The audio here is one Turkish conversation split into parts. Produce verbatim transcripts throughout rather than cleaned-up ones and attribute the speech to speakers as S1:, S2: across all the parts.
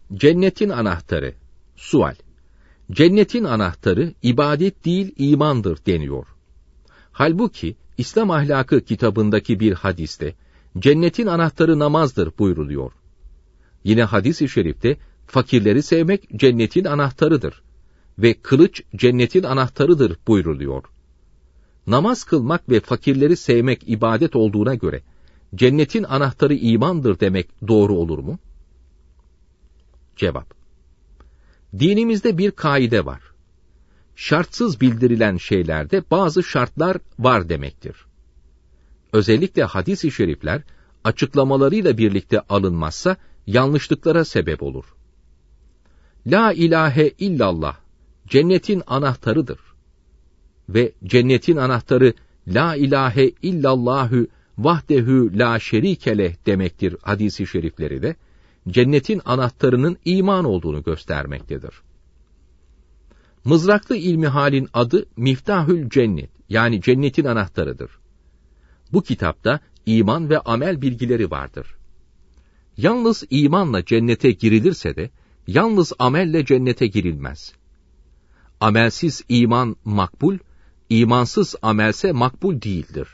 S1: Cennetin anahtarı. Sual. Cennetin anahtarı ibadet değil imandır deniyor. Halbuki İslam Ahlakı kitabındaki bir hadiste cennetin anahtarı namazdır buyruluyor. Yine hadis-i şerifte fakirleri sevmek cennetin anahtarıdır ve kılıç cennetin anahtarıdır buyruluyor. Namaz kılmak ve fakirleri sevmek ibadet olduğuna göre cennetin anahtarı imandır demek doğru olur mu? Cevap. Dinimizde bir kaide var. Şartsız bildirilen şeylerde bazı şartlar var demektir. Özellikle hadis-i şerifler açıklamalarıyla birlikte alınmazsa yanlışlıklara sebep olur. La ilahe illallah cennetin anahtarıdır ve cennetin anahtarı la ilahe illallahü vahdehu la şerikeleh demektir hadis-i şerifleri de cennetin anahtarının iman olduğunu göstermektedir. Mızraklı İlmihal'in adı Miftahül Cennet, yani cennetin anahtarıdır. Bu kitapta iman ve amel bilgileri vardır. Yalnız imanla cennete girilirse de, yalnız amelle cennete girilmez. Amelsiz iman makbul, imansız amelse makbul değildir.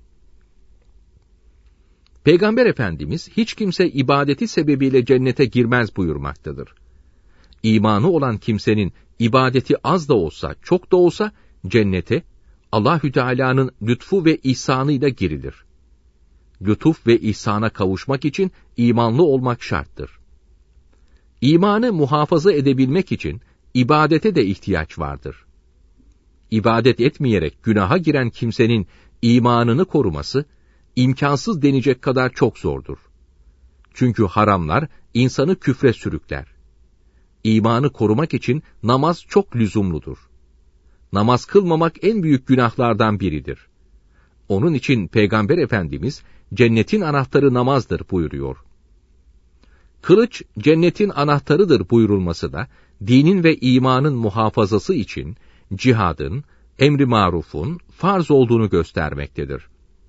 S1: Peygamber Efendimiz hiç kimse ibadeti sebebiyle cennete girmez buyurmaktadır. İmanı olan kimsenin ibadeti az da olsa, çok da olsa cennete Allahü Teala'nın lütfu ve ihsanıyla girilir. Lütuf ve ihsana kavuşmak için imanlı olmak şarttır. İmanı muhafaza edebilmek için ibadete de ihtiyaç vardır. İbadet etmeyerek günaha giren kimsenin imanını koruması imkansız denecek kadar çok zordur. Çünkü haramlar insanı küfre sürükler. İmanı korumak için namaz çok lüzumludur. Namaz kılmamak en büyük günahlardan biridir. Onun için Peygamber Efendimiz cennetin anahtarı namazdır buyuruyor. Kılıç cennetin anahtarıdır buyurulması da dinin ve imanın muhafazası için cihadın, emri marufun farz olduğunu göstermektedir.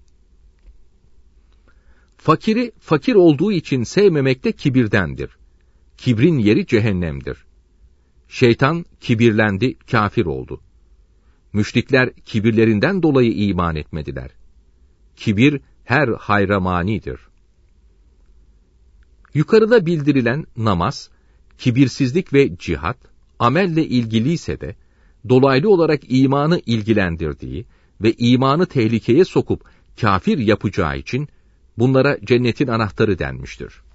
S1: Fakiri fakir olduğu için sevmemek de kibirdendir. Kibrin yeri cehennemdir. Şeytan kibirlendi, kafir oldu. Müşrikler kibirlerinden dolayı iman etmediler. Kibir her hayra manidir. Yukarıda bildirilen namaz, kibirsizlik ve cihat, amelle ilgiliyse de, dolaylı olarak imanı ilgilendirdiği ve imanı tehlikeye sokup kafir yapacağı için, bunlara cennetin anahtarı denmiştir.